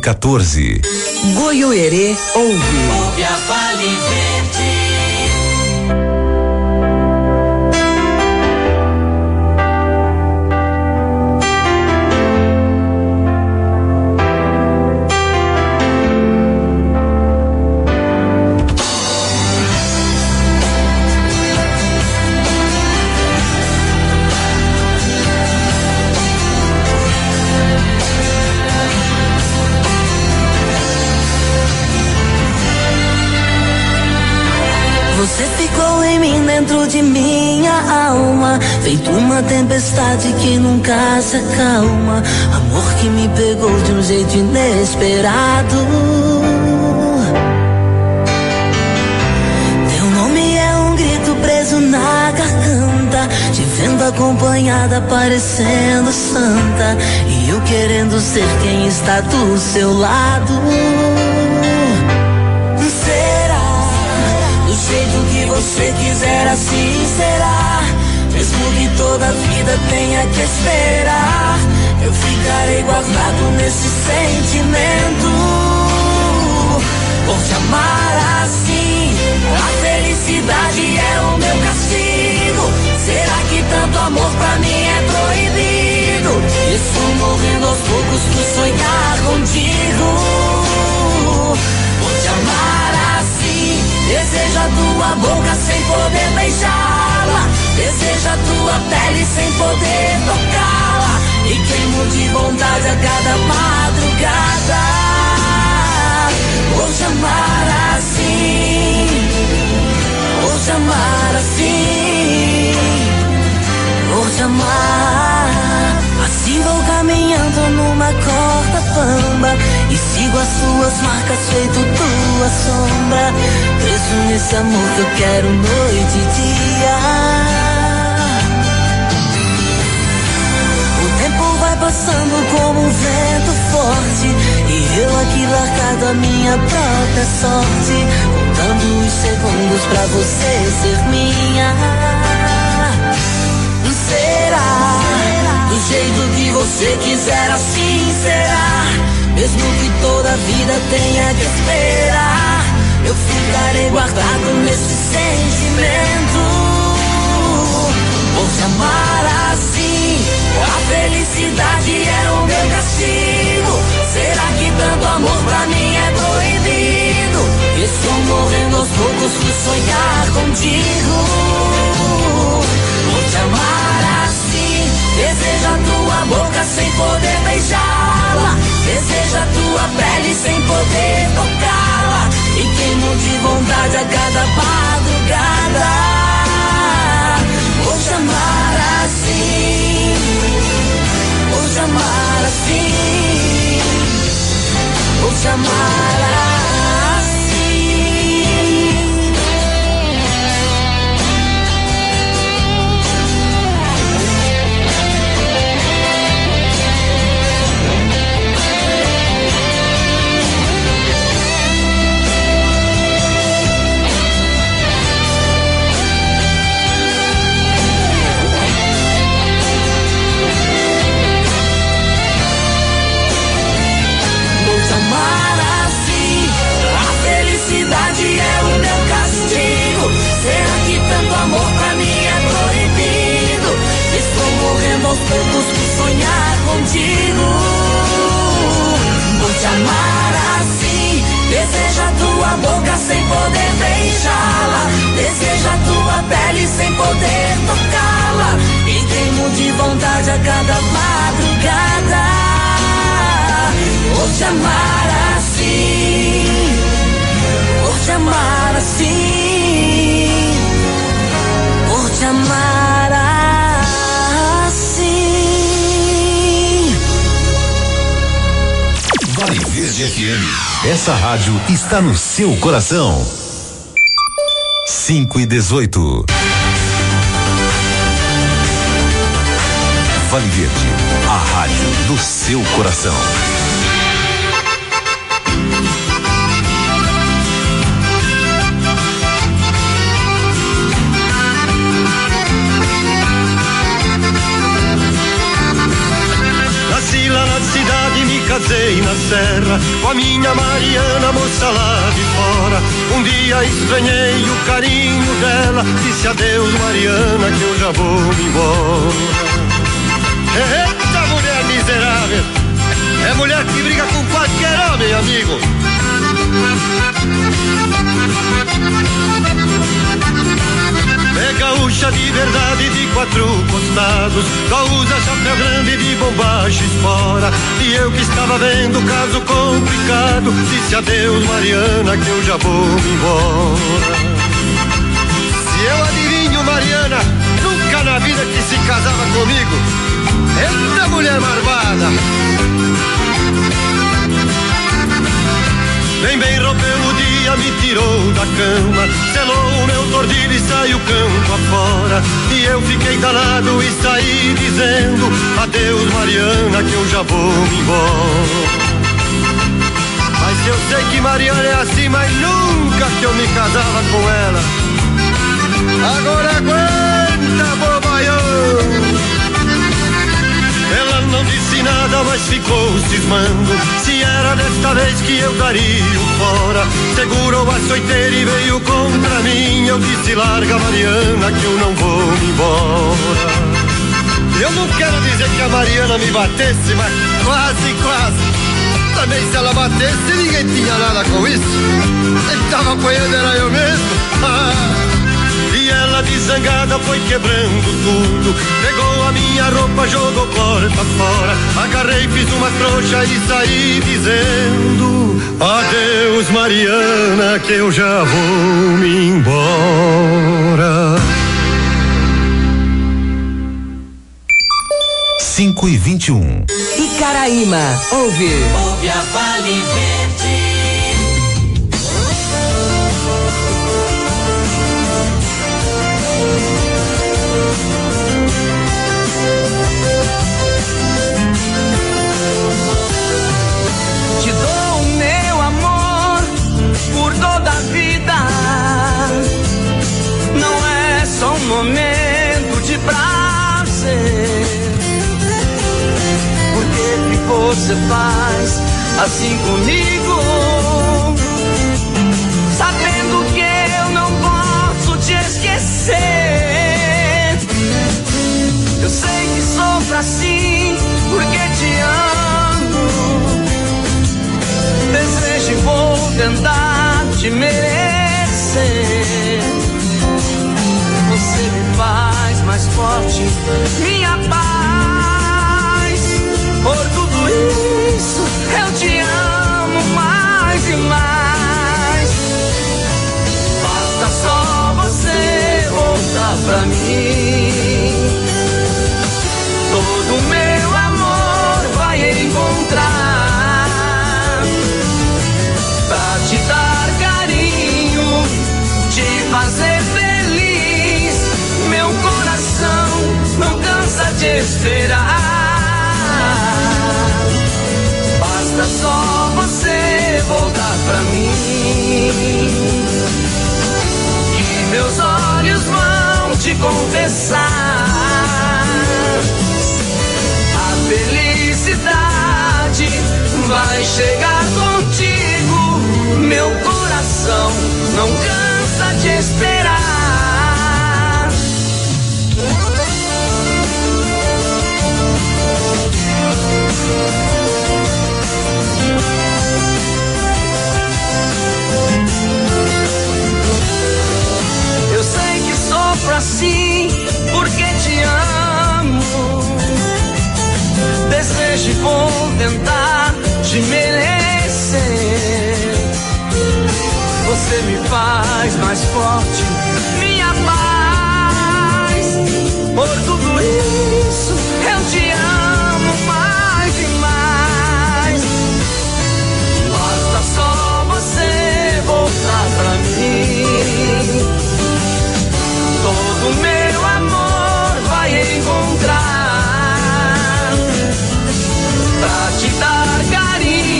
914. Goiôerê ouve a Vale Verde. Você ficou em mim, dentro de minha alma, feito uma tempestade que nunca se acalma. Amor que me pegou de um jeito inesperado. Teu nome é um grito preso na garganta, te vendo acompanhada, parecendo santa, e eu querendo ser quem está do seu lado. Do jeito que você quiser, assim será. Mesmo que toda a vida tenha que esperar, eu ficarei guardado nesse sentimento. Por te amar assim, a felicidade é o meu castigo. Será que tanto amor pra mim é proibido? Estou morrendo aos poucos por sonhar contigo. Por te amar assim, desejo a tua boca sem poder beijá-la, desejo a tua pele sem poder tocá-la, e queimo de vontade a cada madrugada. Vou te amar assim, vou te amar assim, vou te amar. Assim vou caminhando numa corda bamba e sigo as tuas marcas feito tua sombra, preso nesse amor que eu quero noite e dia. O tempo vai passando como um vento forte, e eu aqui largado a minha própria sorte, contando os segundos pra você ser minha. Será? Do jeito que você quiser, assim será. Mesmo que toda a vida tenha que esperar, eu ficarei guardado nesse sentimento. Por te amar assim, a felicidade é o meu castigo. Será que tanto amor pra mim é proibido? Estou morrendo aos poucos por sonhar contigo. Por te amar assim, desejo a tua boca sem poder beijá-la, desejo a tua pele sem poder tocá-la, e queimo de vontade a cada madrugada. Vou te amar assim, vou te amar assim, vou te amar assim. É o meu castigo. Será que tanto amor pra mim é proibido? Estou morrendo aos poucos por sonhar contigo. Vou te amar assim, desejo a tua boca sem poder beijá-la, desejo a tua pele sem poder tocá-la, e queimo de vontade a cada madrugada. Vou te amar assim, por te amar assim, por te amar assim. Vale Verde FM. Essa rádio está no seu coração. 5:18. Vale Verde, a rádio do seu coração. Nasci lá na cidade, me casei na serra, a minha Mariana, moça lá de fora. Um dia estranhei o carinho dela, disse adeus Mariana que eu já vou me embora. Eita mulher miserável, é mulher que briga com qualquer homem, amigo. É gaúcha de verdade, de 4 costados, só usa chapéu grande de bombagens fora. E eu que estava vendo o caso complicado, disse adeus Mariana que eu já vou me embora. Se eu adivinho Mariana, nunca na vida que se casava comigo. Eita mulher marvada. Bem rompeu o dia, me tirou da cama, selou o meu tordilho e saiu campo afora. E eu fiquei danado e saí dizendo adeus Mariana que eu já vou me embora. Mas eu sei que Mariana é assim, mas nunca que eu me casava com ela. Agora aguenta, bobaião. Ela não disse nada, mas ficou cismando se era desta vez que eu daria o fora. Segurou a açoiteira e veio contra mim. Eu disse larga Mariana que eu não vou me embora. Eu não quero dizer que a Mariana me batesse, mas quase. Também se ela batesse ninguém tinha nada com isso. Quem tava apanhando era eu mesmo. E ela desangada foi quebrando tudo, pegou a minha roupa, jogou porta fora. Agarrei, fiz uma trouxa e saí dizendo adeus Mariana que eu já vou me embora. 5h21. Icaraíma, ouve a Vale Verde. Momento de prazer. Por que você faz assim comigo? Sabendo que eu não posso te esquecer. Eu sei que sofro assim porque te amo. Desejo e vou tentar te merecer. Você me faz mais forte, minha paz. Por tudo isso eu te amo mais e mais. Basta só você voltar pra mim. Todo meu amor vai encontrar pra te dar carinho, te fazer feliz. Meu coração não cansa de esperar. Basta só você voltar pra mim, que meus olhos vão te confessar. A felicidade vai chegar contigo. Meu coração não cansa de esperar. Eu sei que sofro assim porque te amo. Desejo e vou tentar te merecer. Você me faz mais forte, minha paz. Por tudo isso eu te amo mais e mais. Basta só você voltar pra mim. Todo meu amor vai encontrar pra te dar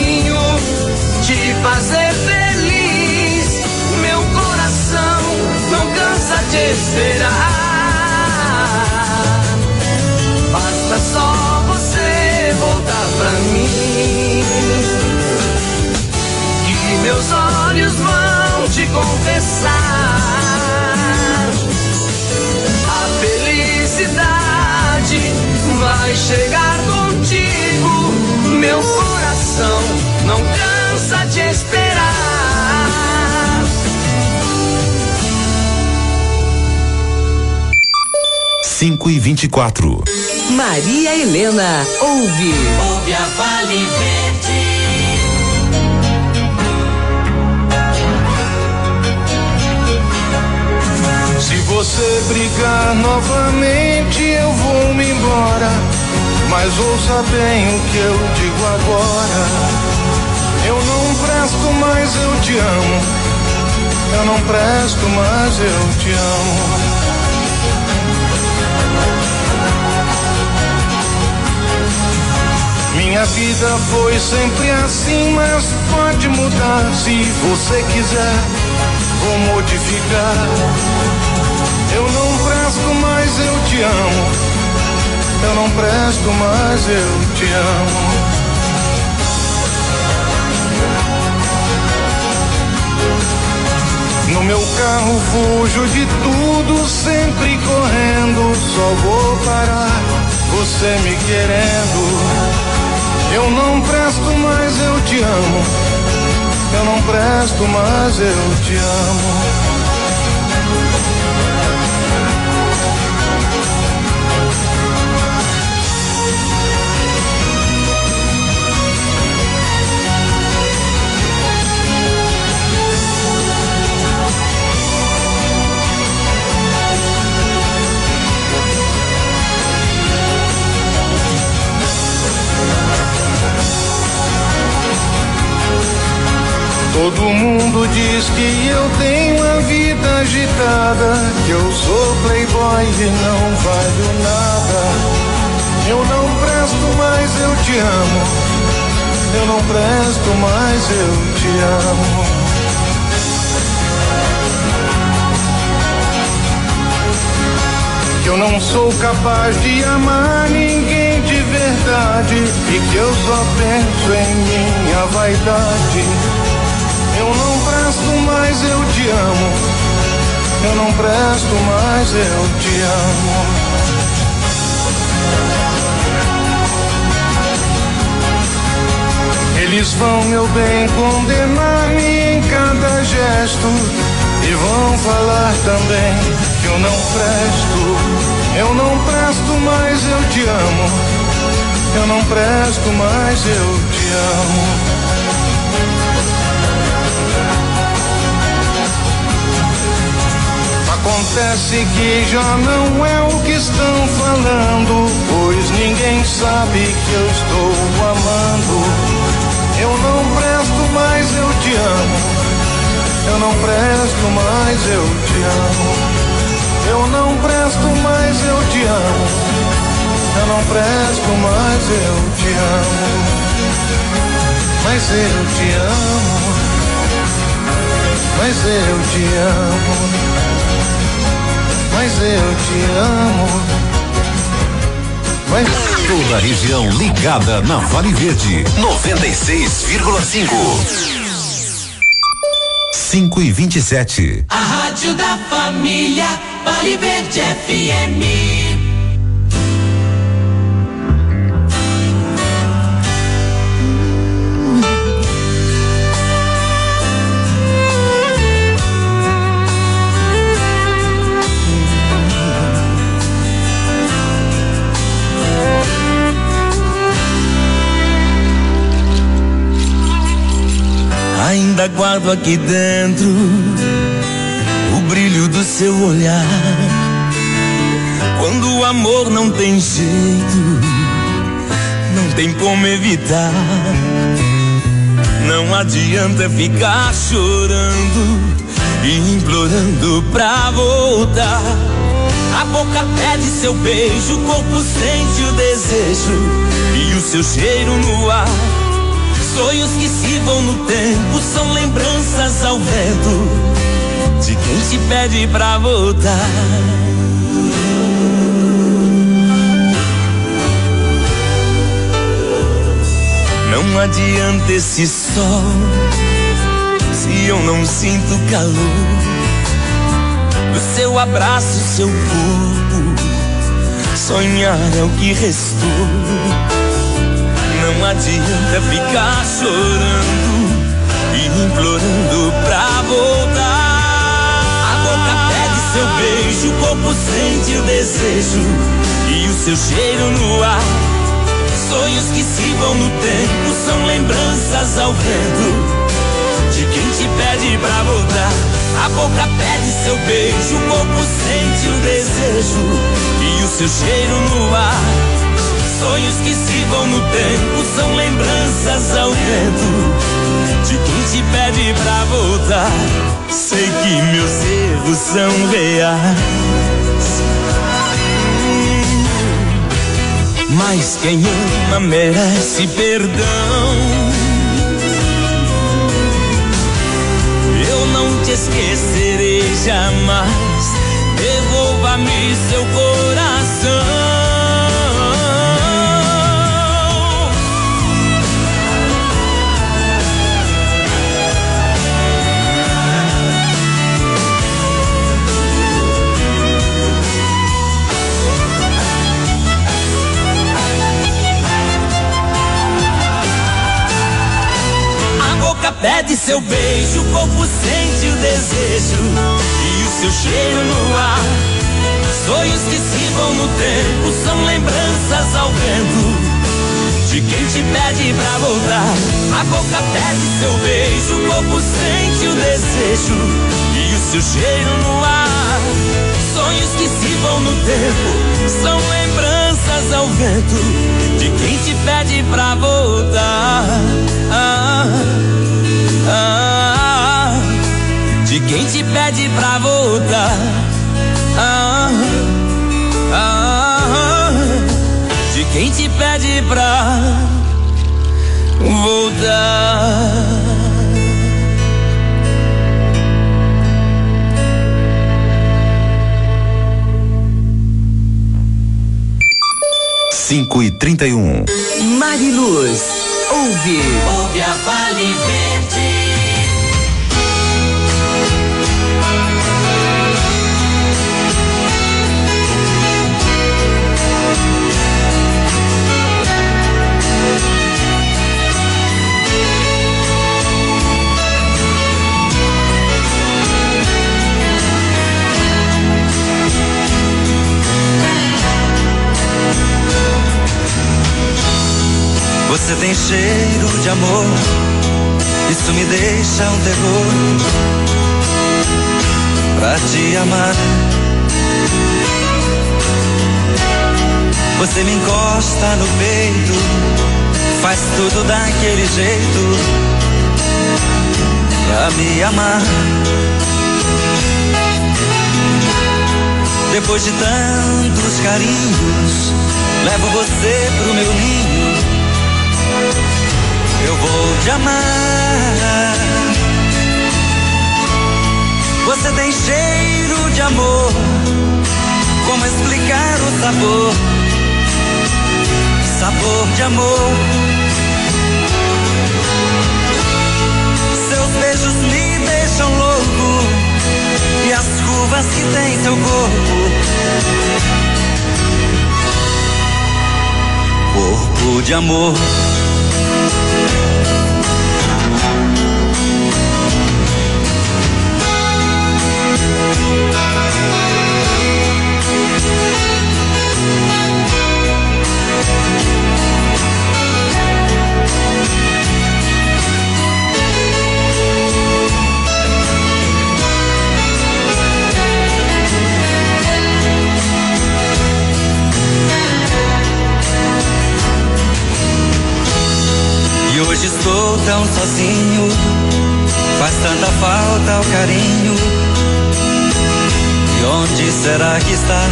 carinho, te fazer feliz. Meu coração olhos vão te confessar. A felicidade vai chegar contigo. Meu coração não cansa de esperar. 5h24. Maria Helena, ouve a Vale Verde. Se você brigar novamente, eu vou me embora. Mas ouça bem o que eu digo agora. Eu não presto, mas eu te amo. Eu não presto, mas eu te amo. Minha vida foi sempre assim, mas pode mudar. Se você quiser, vou modificar. Eu não presto, mas eu te amo. Eu não presto, mas eu te amo. No meu carro fujo de tudo, sempre correndo. Só vou parar, você me querendo. Eu não presto, mas eu te amo. Eu não presto, mas eu te amo. Todo mundo diz que eu tenho a vida agitada, que eu sou playboy e não valho nada. Eu não presto, mas eu te amo. Eu não presto, mas eu te amo. Que eu não sou capaz de amar ninguém de verdade e que eu só penso em minha vaidade. Eu não presto, mas eu te amo. Eu não presto, mas eu te amo. Eles vão, meu bem, condenar-me em cada gesto e vão falar também que eu não presto. Eu não presto, mas eu te amo. Eu não presto, mas eu te amo. Acontece que já não é o que estão falando, pois ninguém sabe que eu estou amando. Eu não presto, mas eu te amo. Eu não presto, mas eu te amo. Eu não presto, mas eu te amo. Eu não presto, mas eu te amo. Mas eu te amo. Mas eu te amo. Mas eu te amo. Mas... Toda a região ligada na Vale Verde. 96,5. 5h27. A Rádio da Família, Vale Verde FM. Ainda guardo aqui dentro o brilho do seu olhar. Quando o amor não tem jeito, não tem como evitar. Não adianta ficar chorando e implorando pra voltar. A boca pede seu beijo, o corpo sente o desejo e o seu cheiro no ar. Sonhos que se vão no tempo são lembranças ao vento de quem te pede pra voltar. Não adianta esse sol se eu não sinto calor do seu abraço, seu corpo. Sonhar é o que restou. Não adianta ficar chorando e implorando pra voltar. A boca pede seu beijo, o corpo sente o desejo e o seu cheiro no ar. Sonhos que se vão no tempo são lembranças ao vento de quem te pede pra voltar. A boca pede seu beijo, o corpo sente o desejo e o seu cheiro no ar. Sonhos que se vão no tempo são lembranças ao vento de quem te pede pra voltar. Sei que meus erros são reais, mas quem ama merece perdão. Eu não te esquecerei jamais. Devolva-me seu coração. Pede seu beijo, o corpo sente o desejo e o seu cheiro no ar. Sonhos que se vão no tempo são lembranças ao vento de quem te pede pra voltar. A boca pede seu beijo, o corpo sente o desejo e o seu cheiro no ar. Sonhos que se vão no tempo são lembranças ao vento de quem te pede pra voltar. De quem te pede pra voltar. De quem te pede pra voltar. Cinco e 31. Mariluz, ouve a Vale Verde. Você tem cheiro de amor, isso me deixa um terror pra te amar. Você me encosta no peito, faz tudo daquele jeito pra me amar. Depois de tantos carinhos, levo você pro meu ninho. Eu vou te amar. Você tem cheiro de amor. Como explicar o sabor? Sabor de amor. Seus beijos me deixam louco. E as curvas que tem seu corpo. Corpo de amor. E hoje estou tão sozinho, faz tanta falta o carinho. E onde será que está?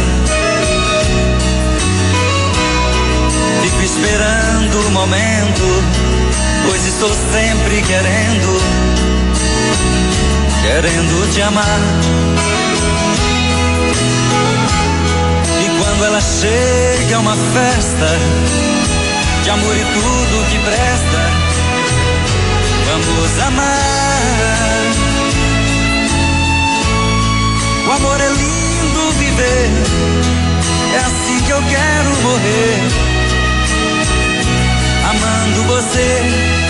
Fico esperando o momento, pois estou sempre querendo te amar. E quando ela chega é uma festa de amor e tudo que presta. Vamos amar. O amor é lindo viver, é assim que eu quero morrer, amando você.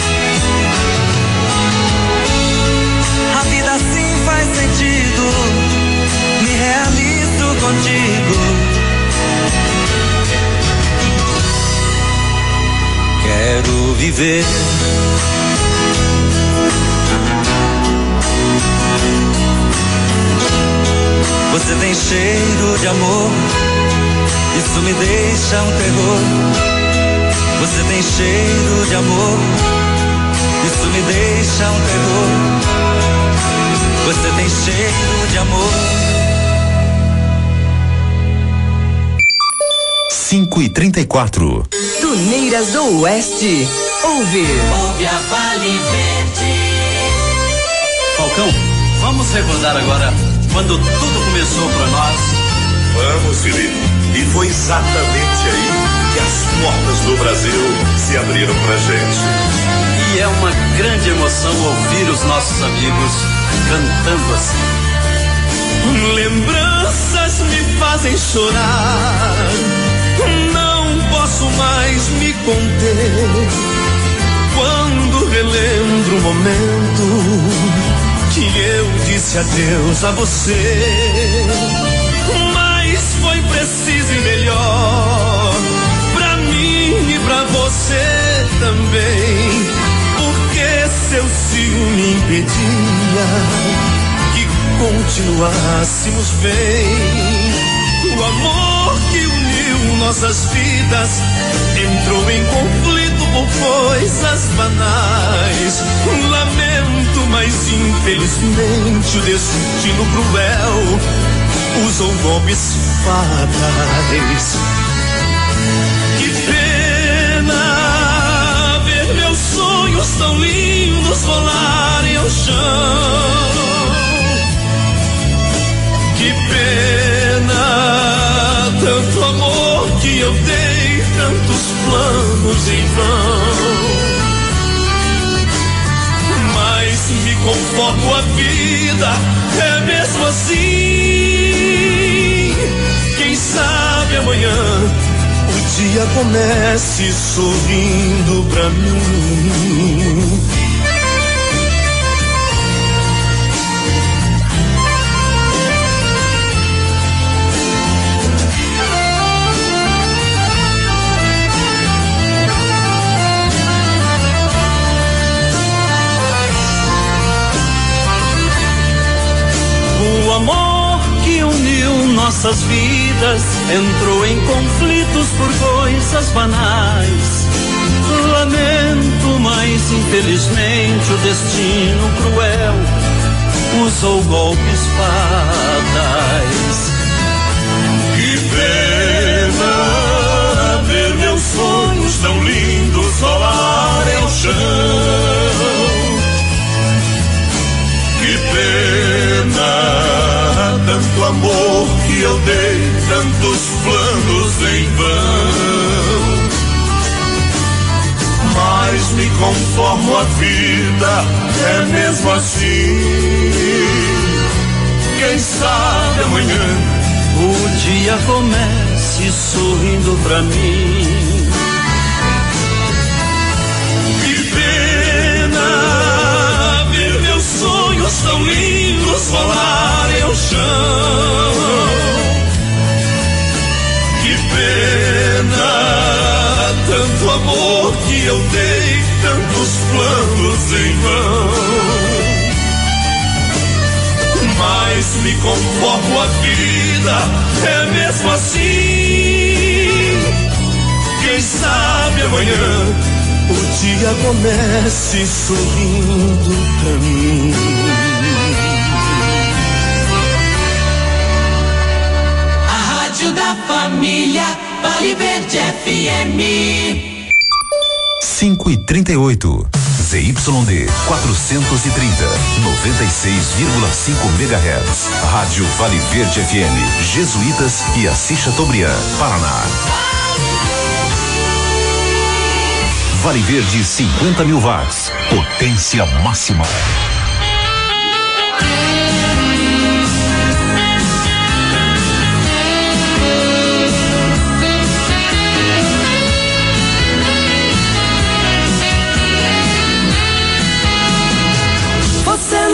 A vida assim faz sentido, me realizo contigo. Quero viver. Você tem cheiro de amor, isso me deixa um terror. Você tem cheiro de amor, isso me deixa um terror. Você tem cheiro de amor. 5h34. Tuneiras do Oeste. Ouve a Vale Verde. Falcão, vamos recordar agora quando tudo começou pra nós. Vamos, Felipe. E foi exatamente aí que as portas do Brasil se abriram pra gente. E é uma grande emoção ouvir os nossos amigos cantando assim. Lembranças me fazem chorar, não posso mais me conter. Quando relembro o momento que eu disse adeus a você, mas foi preciso e melhor pra mim e pra você também, porque seu ciúme impedia que continuássemos bem. O amor que uniu nossas vidas entrou em conflito por coisas banais. Lamento, mas infelizmente o destino cruel usou golpes fatais. Que pena ver meus sonhos tão lindos rolarem ao chão. Que pena, tanto amor que eu dei, tantos planos em vão. Mas me conformo a vida, é mesmo assim. Quem sabe amanhã o dia comece sorrindo pra mim. O amor que uniu nossas vidas entrou em conflitos por coisas banais. Lamento, mas infelizmente o destino cruel usou golpes fatais. Que pena ver meus sonhos tão lindos rolarem ao chão. Que pena, tanto amor que eu dei, tantos planos em vão. Mas me conformo a vida, é mesmo assim. Quem sabe amanhã o dia comece sorrindo pra mim. Que pena ver meus sonhos tão lindos rolarem ao chão. Que pena, tanto amor que eu dei, tantos planos em vão. Mas me conformo a vida, é mesmo assim. Quem sabe amanhã o dia comece sorrindo pra mim. A Rádio da Família, Vale Verde FM. 5h38. ZYD 430, 96,5 MHz. Rádio Vale Verde FM, Jesuítas e Assis Chateaubriand, Paraná. Vale Verde 50.000 watts, potência máxima.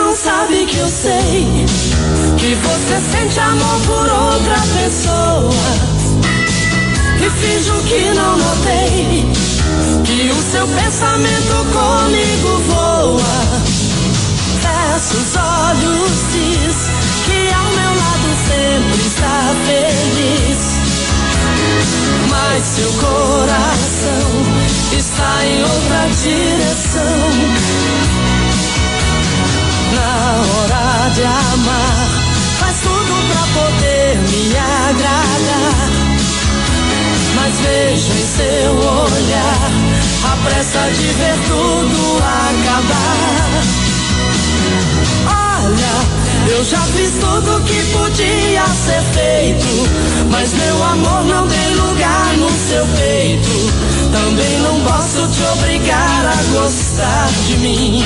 não sabe que eu sei que você sente amor por outra pessoa. E finjo que não notei que o seu pensamento comigo voa. Fecha os olhos, diz que ao meu lado sempre está feliz, mas seu coração está em outra direção. Na hora de amar, faz tudo pra poder me agradar, mas vejo em seu olhar a pressa de ver tudo acabar. Olha, eu já fiz tudo que podia ser feito, mas meu amor não tem lugar no seu peito. Também não posso te obrigar a gostar de mim.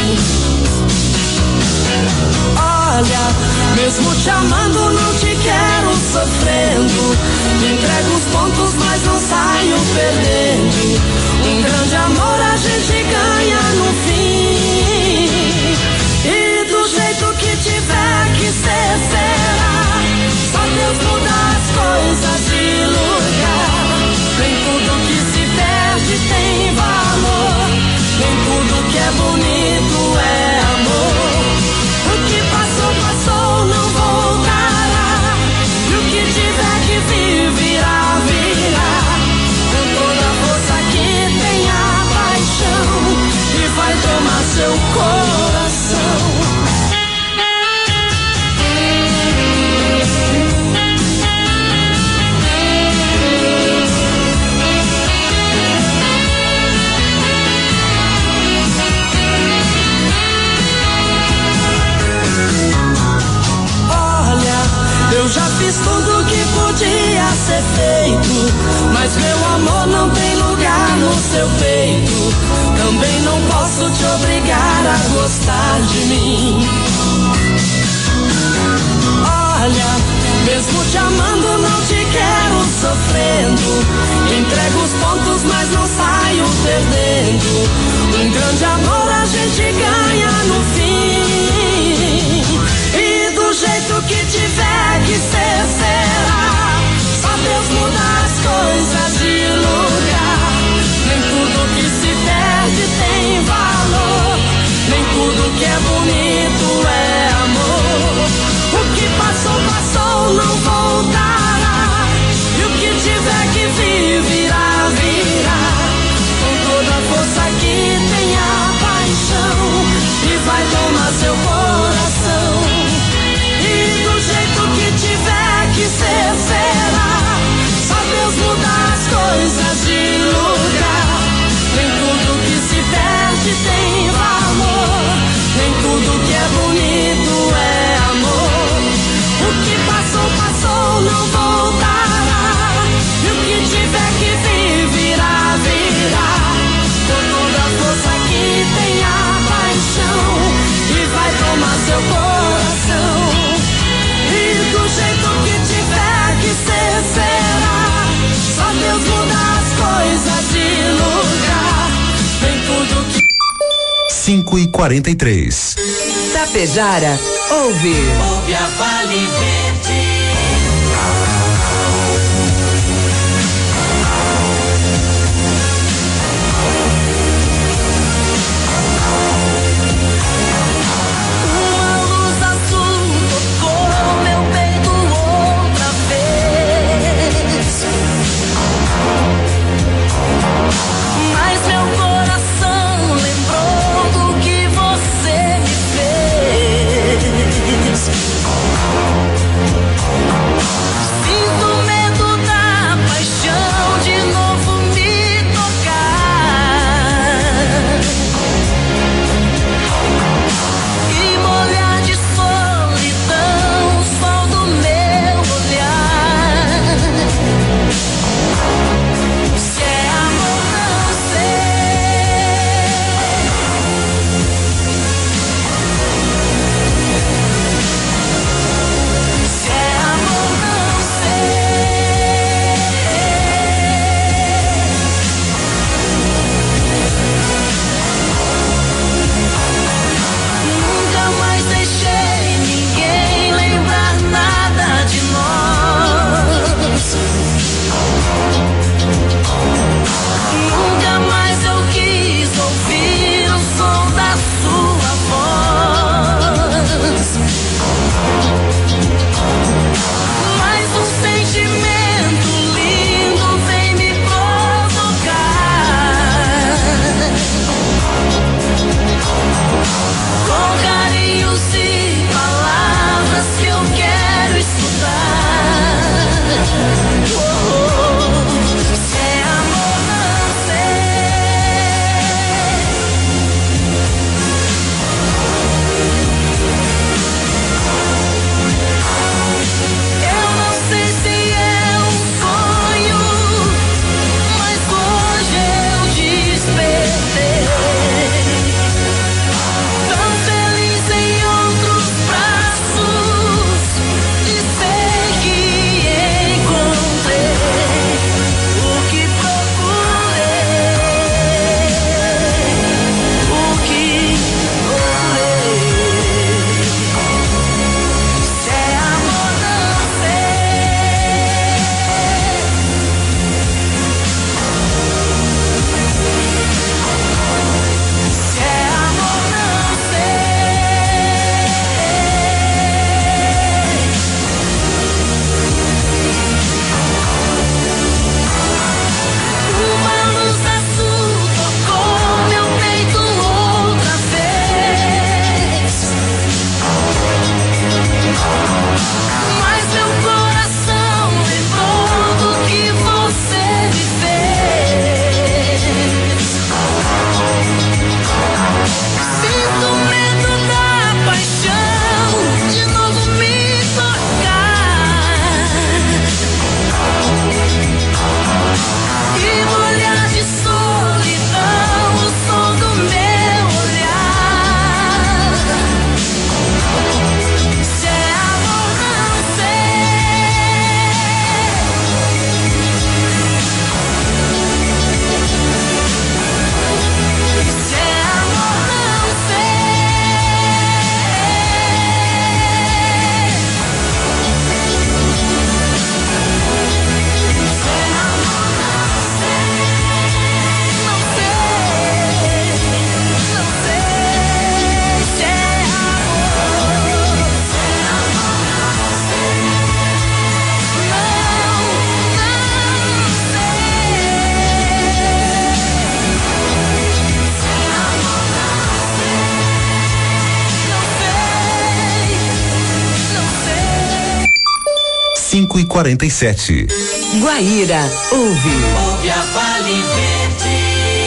Olha, mesmo te amando não te quero sofrendo. Me entrego os pontos mas não saio perdendo. Um grande amor a gente ganha no fim. E do jeito que tiver que ser será. Só Deus muda as coisas de lugar. Nem tudo que se perde tem valor. Nem tudo que é bonito é amor. O que passou, passou, não voltará. E o que tiver que vir, virá, virá. Com toda a força que tem a paixão e vai tomar seu coração. Eu já fiz tudo que podia ser feito, mas meu amor não tem lugar no seu peito. Também não posso te obrigar a gostar de mim. Olha, mesmo te amando não te quero sofrendo. Entrego os pontos mas não saio perdendo. Um grande amor a gente ganha no fim. E do jeito que tiver que ser, será. Só Deus muda as coisas de lugar. Nem tudo que se perde tem valor. Nem tudo que é bonito é amor. O que passou, passou, não voltará. E o que tiver que vir, virá, virá. Com toda a força que tem a paixão e vai tomar seu coração. E do jeito que tiver que ser, será. Só Deus muda as coisas de lugar. Nem tudo que se perde tem valor. Nem tudo que é bonito é amor. O que passou, passou, não voltará. E o que tiver que vir, virá, virá. Com toda a força que tem a paixão e vai tomar seu coração. E do jeito que tiver que ser, será. Só Deus muda as coisas de lugar. Vem tudo que 5h43. Tapejara, ouve. Ouve a Vale Verde. uma luz azul tocou meu peito outra vez. Mas meu coração lembrou do que você me fez. 5h47. Guaíra, Ouve a Vale Verde.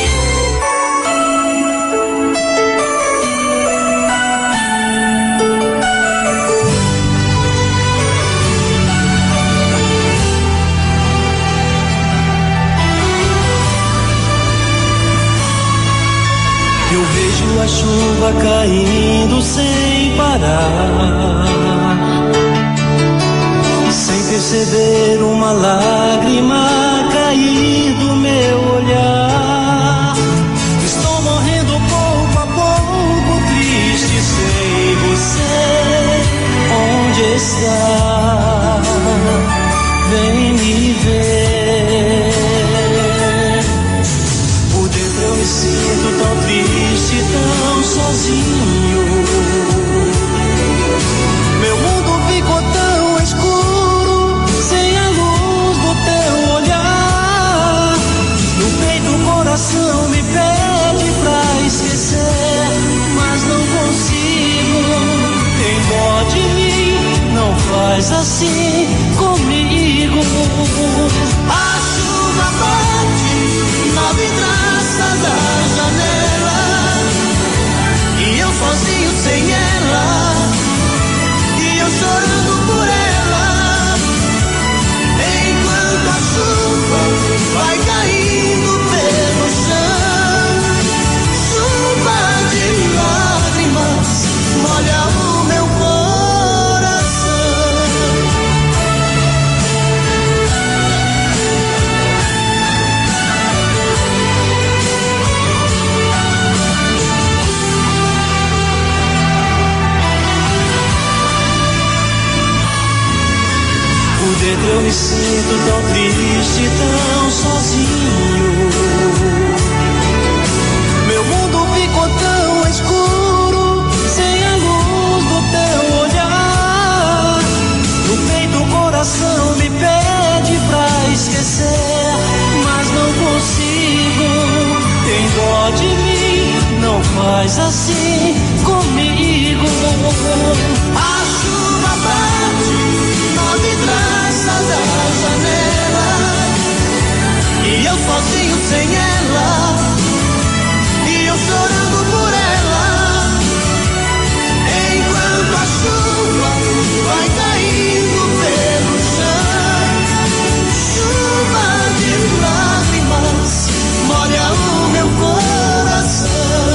Eu vejo a chuva caindo sem parar, sem perceber uma lágrima cair do meu olhar. Estou morrendo pouco a pouco, triste sem você. Onde está? Vem me ver. Por dentro eu me sinto tão triste, tão sozinho. Meu mundo ficou tão escuro, sem a luz do teu olhar. No peito o coração me pede pra esquecer, mas não consigo. Tem dó de mim, não faz assim comigo. A chuva bate na vidraça da janela e eu sozinho sem ela, e eu chorando por ela, enquanto a chuva vai caindo pelo chão. Chuva de lágrimas molha o meu coração. Por dentro eu me sinto tão triste, tão sozinho. Meu mundo ficou tão escuro, sem a luz do teu olhar. No peito o coração me pede pra esquecer, mas não consigo. Tem dó de mim, não faz assim comigo. A chuva bate na vidraça da janela e eu sozinho sem ela, e eu chorando por ela, enquanto a chuva vai caindo pelo chão. Chuva de lágrimas molha o meu coração.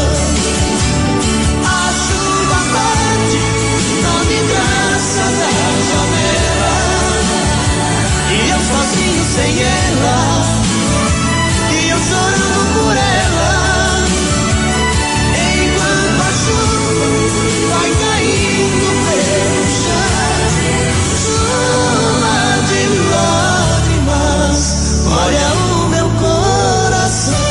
A chuva bate na vidraça da janela e eu sozinho sem ela, e eu chorando por ela, enquanto a chuva vai caindo pelo chão. Chuva de lágrimas molha o meu coração.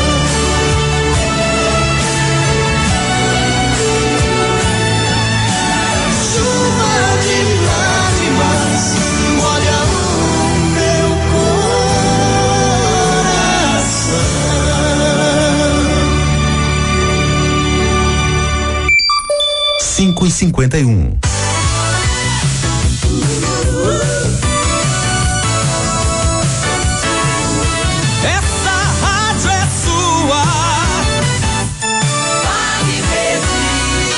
Chuva de lágrimas molha o meu coração. 5h51. Essa rádio é sua. Vale Verde.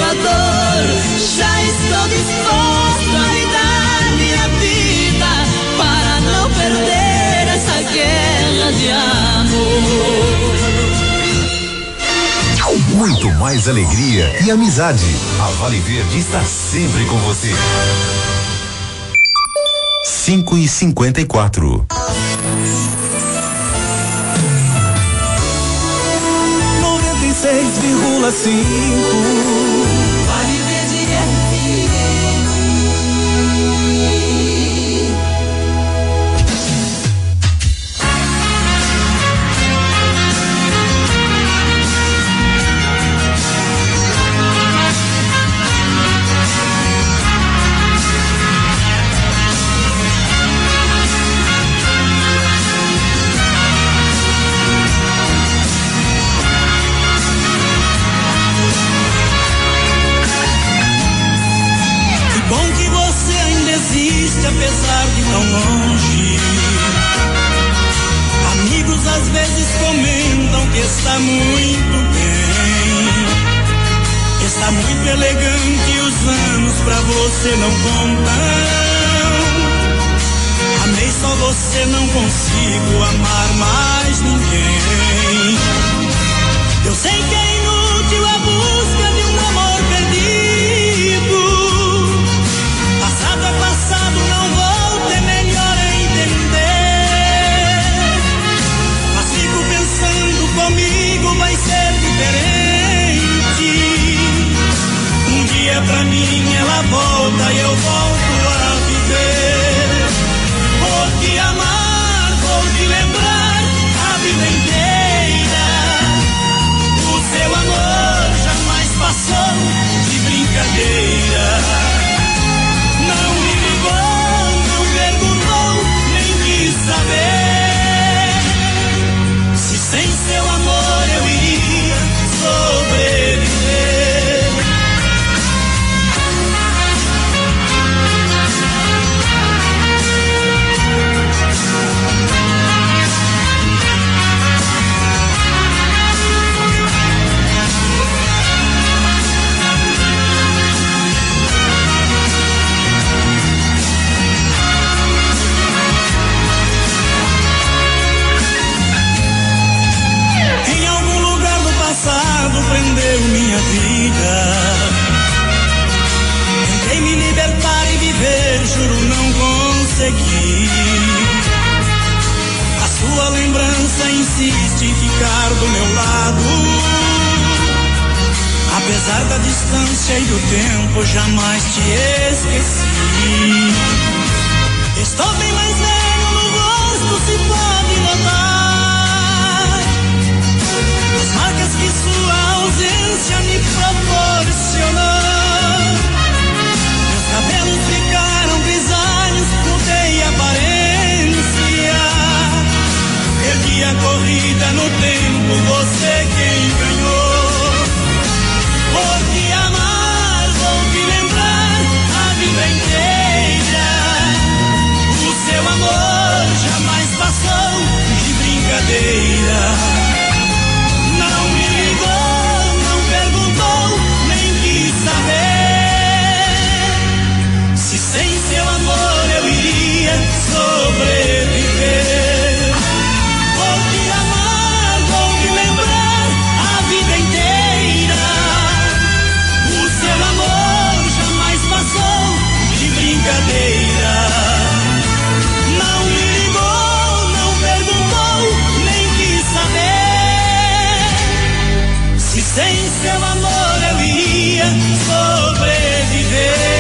tua dor. Já estou disposto a lhe dar minha vida para não perder essa guerra de amor. Muito mais alegria e amizade. A Vale Verde está sempre com você. 5h54. 96,5. Vale Verde apesar de tão longe. Amigos às vezes comentam que está muito bem, está muito elegante, os anos pra você não contam. Amei só você, não consigo amar mais ninguém. Eu sei que é inútil a busca de um amor perdido. Passado é passado, não volta, é melhor entender. Mas fico pensando, comigo vai ser diferente. Um dia pra mim ela volta e eu volto a viver. Vou te amar, vou te lembrar a vida inteira. O seu amor jamais passou de brincadeira. Não me ligou, não perguntou, nem quis saber se sem seu amor eu iria sobreviver. Prendeu minha vida. Tentei me libertar e viver, juro não consegui. A sua lembrança insiste em ficar do meu lado. Apesar da distância e do tempo, jamais te esqueci. Estou bem mais velho no rosto, se pode notar as marcas que sua ausência me proporcionou. Meus cabelos ficaram grisalhos, mudei a aparência. Perdi a corrida no tempo, você quem ganhou. Vou te amar, vou te lembrar a vida inteira. O seu amor jamais passou de brincadeira. Se sem seu amor eu iria sobreviver. Vou te amar, vou te lembrar a vida inteira. O seu amor jamais passou de brincadeira. Não me ligou, não perguntou, nem quis saber se sem seu amor eu iria sobreviver.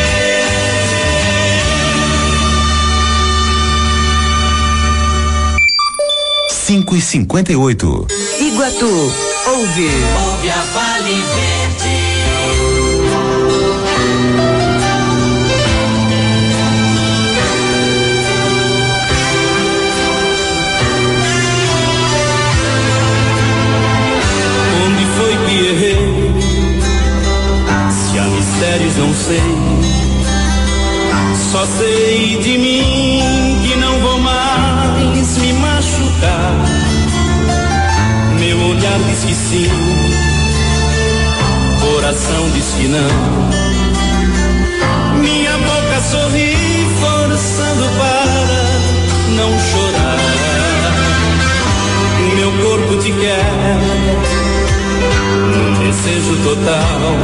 5h58. Iguatu, ouve a Vale Verde. Onde foi que errei? Se há mistérios não sei. Só sei de mim que não vou mais me machucar. Meu olhar diz que sim, coração diz que não. Minha boca sorri forçando para não chorar. O meu corpo te quer num desejo total,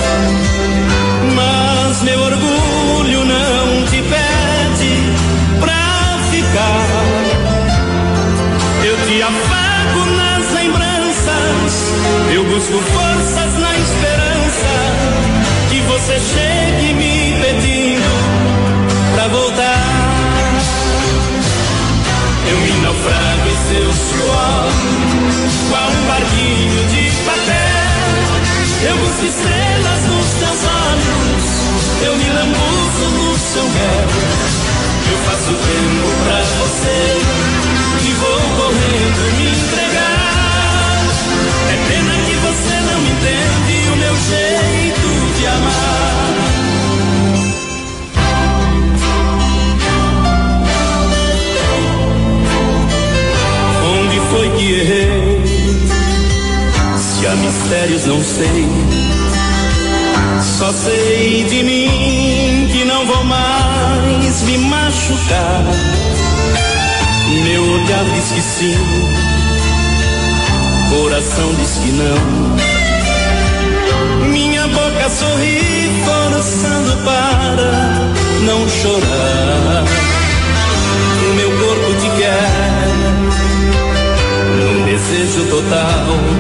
mas meu orgulho não te pede pra ficar. Eu te afago nas lembranças, eu busco forças na esperança que você chegue me pedindo pra voltar. Eu me naufrago em seu suor, qual um barquinho de papel. Eu busco estrelas nos teus olhos, eu me lambuzo no seu véu. Eu faço tempo pra você e vou correndo me entregar. É pena que você não entende o meu jeito de amar. Onde foi que errei? Se há mistérios não sei, só sei de mim que não vou mais me machucar. Meu olhar diz que sim, coração diz que não. Minha boca sorri forçando para não chorar. O meu corpo te quer num desejo total,